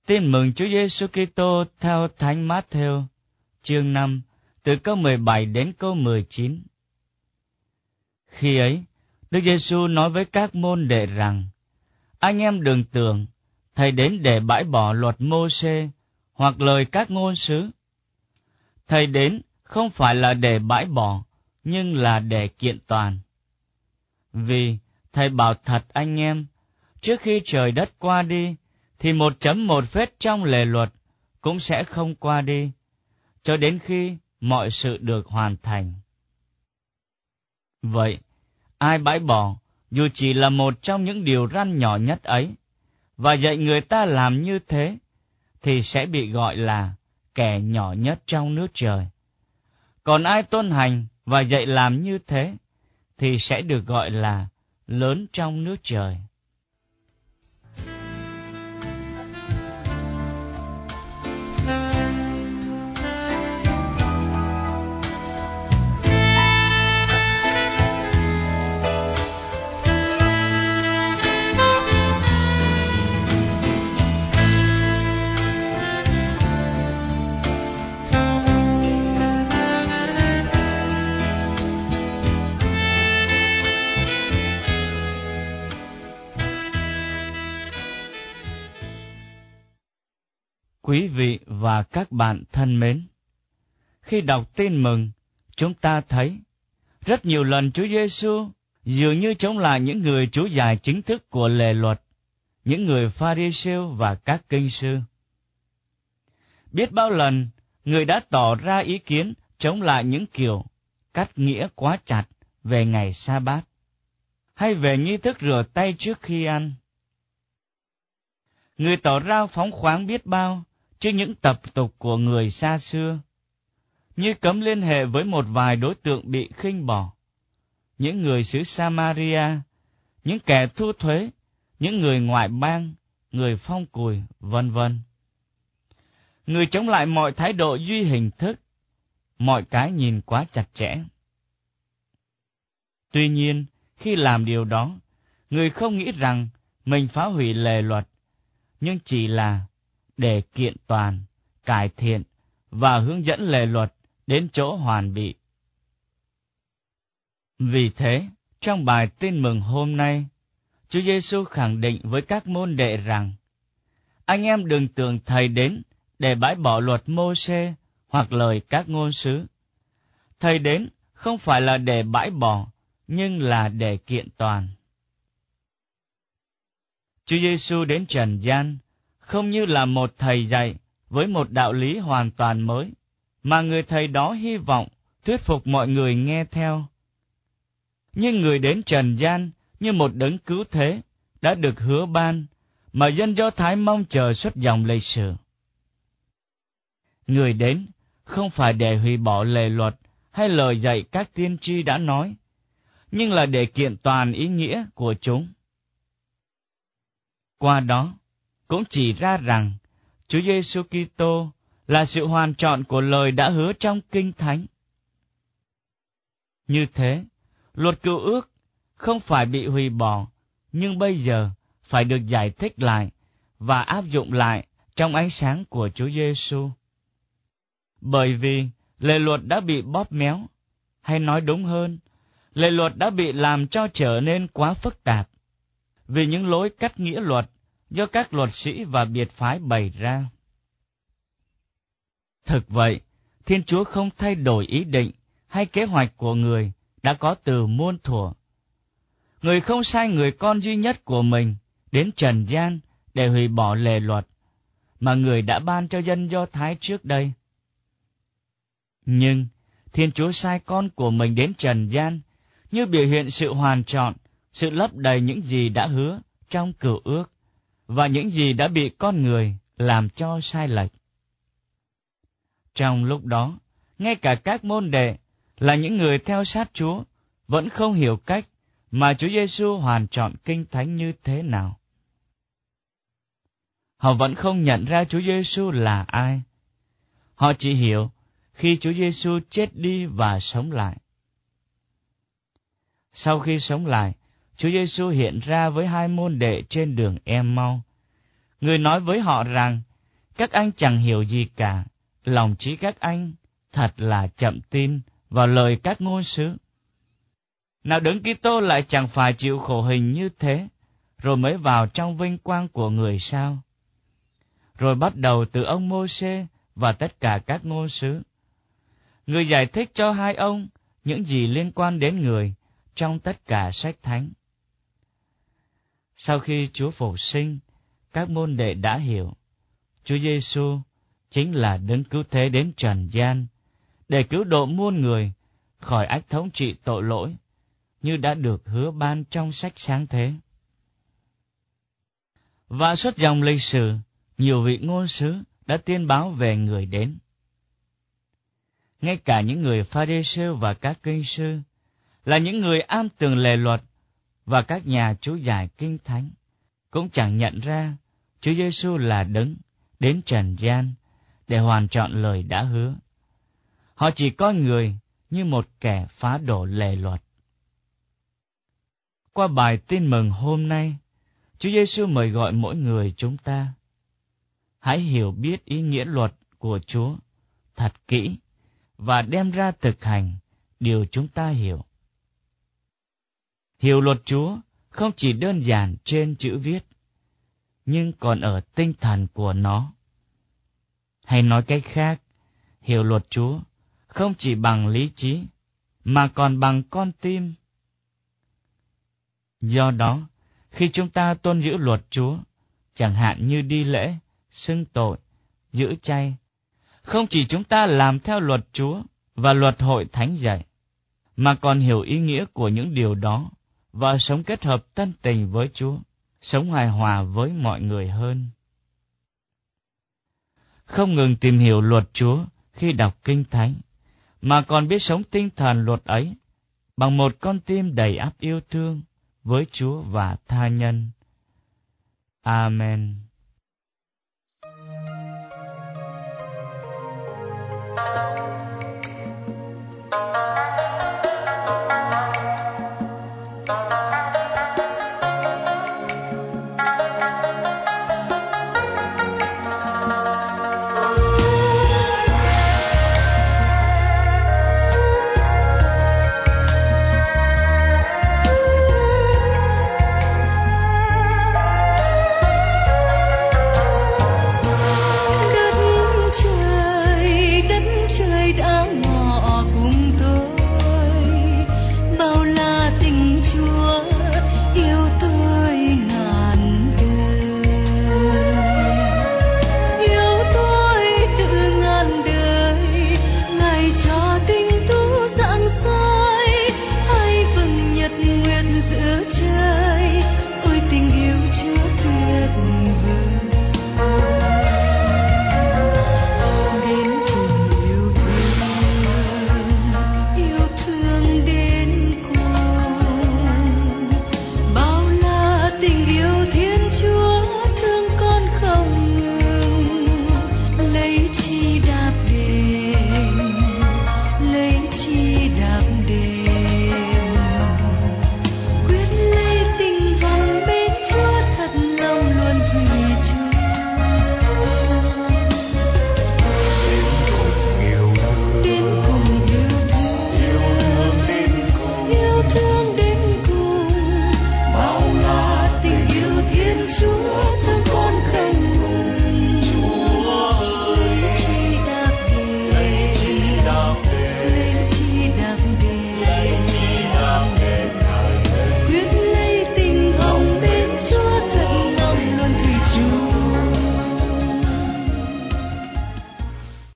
Tin mừng Chúa Giêsu Kitô theo Thánh Mát-thêu, chương 5, từ câu 17 đến câu 19. Khi ấy, Đức Giêsu nói với các môn đệ rằng: Anh em đừng tưởng Thầy đến để bãi bỏ luật Mô-sê hoặc lời các ngôn sứ. Thầy đến không phải là để bãi bỏ, nhưng là để kiện toàn. Vì Thầy bảo thật anh em, trước khi trời đất qua đi, thì một chấm một phết trong lề luật cũng sẽ không qua đi, cho đến khi mọi sự được hoàn thành. Vậy, ai bãi bỏ, dù chỉ là một trong những điều răn nhỏ nhất ấy, và dạy người ta làm như thế, thì sẽ bị gọi là kẻ nhỏ nhất trong nước trời. Còn ai tuân hành và dạy làm như thế, thì sẽ được gọi là lớn trong nước trời. Quý vị và các bạn thân mến, khi đọc tin mừng, chúng ta thấy rất nhiều lần Chúa Giêsu dường như chống lại những người chủ giải chính thức của lề luật, những người Pha-ri-siêu và các kinh sư. Biết bao lần, người đã tỏ ra ý kiến chống lại những kiểu cắt nghĩa quá chặt về ngày Sa-bát, hay về nghi thức rửa tay trước khi ăn. Người tỏ ra phóng khoáng biết bao trước những tập tục của người xa xưa, như cấm liên hệ với một vài đối tượng bị khinh bỏ, những người xứ Samaria, những kẻ thu thuế, những người ngoại bang, người phong cùi, vân vân. Người chống lại mọi thái độ duy hình thức, mọi cái nhìn quá chặt chẽ. Tuy nhiên, khi làm điều đó, người không nghĩ rằng mình phá hủy lề luật, nhưng chỉ là để kiện toàn, cải thiện và hướng dẫn lề luật đến chỗ hoàn bị. Vì thế, trong bài tin mừng hôm nay, Chúa Giêsu khẳng định với các môn đệ rằng: Anh em đừng tưởng Thầy đến để bãi bỏ luật Mô-sê hoặc lời các ngôn sứ. Thầy đến không phải là để bãi bỏ, nhưng là để kiện toàn. Chúa Giêsu đến trần gian không như là một thầy dạy với một đạo lý hoàn toàn mới, mà người thầy đó hy vọng thuyết phục mọi người nghe theo. Nhưng người đến trần gian như một đấng cứu thế đã được hứa ban, mà dân Do Thái mong chờ suốt dòng lịch sử. Người đến không phải để hủy bỏ lề luật hay lời dạy các tiên tri đã nói, nhưng là để kiện toàn ý nghĩa của chúng. Qua đó, cũng chỉ ra rằng Chúa Giêsu Kitô là sự hoàn trọn của lời đã hứa trong Kinh Thánh. Như thế, luật cựu ước không phải bị hủy bỏ, nhưng bây giờ phải được giải thích lại và áp dụng lại trong ánh sáng của Chúa Giêsu. Bởi vì lề luật đã bị bóp méo, hay nói đúng hơn, lề luật đã bị làm cho trở nên quá phức tạp, vì những lối cắt nghĩa luật do các luật sĩ và biệt phái bày ra. Thực vậy, Thiên Chúa không thay đổi ý định hay kế hoạch của người đã có từ muôn thuở. Người không sai người con duy nhất của mình đến trần gian để hủy bỏ lề luật, mà người đã ban cho dân Do Thái trước đây. Nhưng Thiên Chúa sai con của mình đến trần gian như biểu hiện sự hoàn trọn, sự lấp đầy những gì đã hứa trong cựu ước, và những gì đã bị con người làm cho sai lệch. Trong lúc đó, ngay cả các môn đệ là những người theo sát Chúa vẫn không hiểu cách mà Chúa Giêsu hoàn trọn Kinh Thánh như thế nào. Họ vẫn không nhận ra Chúa Giêsu là ai. Họ chỉ hiểu khi Chúa Giêsu chết đi và sống lại. Sau khi sống lại, Chúa Giêsu hiện ra với hai môn đệ trên đường Em-mau. Người nói với họ rằng các anh chẳng hiểu gì cả, lòng trí các anh thật là chậm tin vào lời các ngôn sứ. Nào Đấng Kitô lại chẳng phải chịu khổ hình như thế, rồi mới vào trong vinh quang của người sao? Rồi bắt đầu từ ông Mô-sê và tất cả các ngôn sứ. Người giải thích cho hai ông những gì liên quan đến người trong tất cả sách thánh. Sau khi Chúa phục sinh, các môn đệ đã hiểu Chúa Giêsu chính là Đấng cứu thế đến trần gian để cứu độ muôn người khỏi ách thống trị tội lỗi, như đã được hứa ban trong sách Sáng Thế. Và suốt dòng lịch sử, nhiều vị ngôn sứ đã tiên báo về người đến. Ngay cả những người Pha-ri-siêu và các kinh sư, là những người am tường lề luật và các nhà chú giải kinh thánh, cũng chẳng nhận ra Chúa Giêsu là Đấng đến trần gian để hoàn trọn lời đã hứa. Họ chỉ coi người như một kẻ phá đổ lề luật. Qua bài tin mừng hôm nay, Chúa Giêsu mời gọi mỗi người chúng ta hãy hiểu biết ý nghĩa luật của Chúa thật kỹ và đem ra thực hành điều chúng ta hiểu. Hiểu luật Chúa không chỉ đơn giản trên chữ viết, nhưng còn ở tinh thần của nó. Hay nói cách khác, hiểu luật Chúa không chỉ bằng lý trí, mà còn bằng con tim. Do đó, khi chúng ta tuân giữ luật Chúa, chẳng hạn như đi lễ, xưng tội, giữ chay, không chỉ chúng ta làm theo luật Chúa và luật hội thánh dạy, mà còn hiểu ý nghĩa của những điều đó và sống kết hợp tân tình với Chúa, sống hài hòa với mọi người hơn. Không ngừng tìm hiểu luật Chúa khi đọc Kinh Thánh, mà còn biết sống tinh thần luật ấy bằng một con tim đầy ắp yêu thương với Chúa và tha nhân. Amen.